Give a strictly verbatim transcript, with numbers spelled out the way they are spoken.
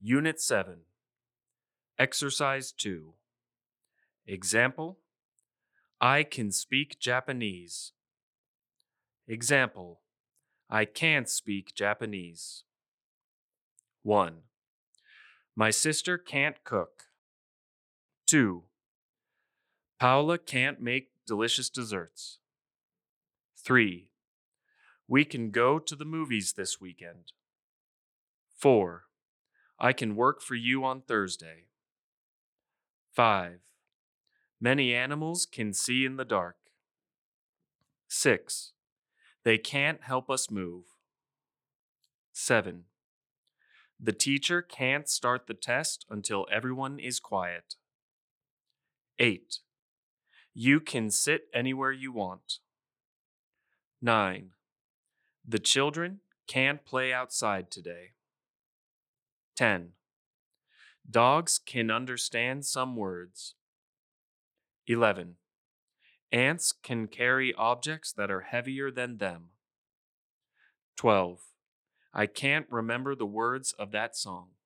Unit seven, Exercise two. Example: I can speak Japanese. Example: I can't speak Japanese. one. My sister can't cook. two. Paula can't make delicious desserts. three. We can go to the movies this weekend. four. I can work for you on Thursday. five. Many animals can see in the dark. six. They can't help us move. seven. The teacher can't start the test until everyone is quiet. eight. You can sit anywhere you want. nine. The children can't play outside today. ten. Dogs can understand some words. eleven. Ants can carry objects that are heavier than them. twelve. I can't remember the words of that song.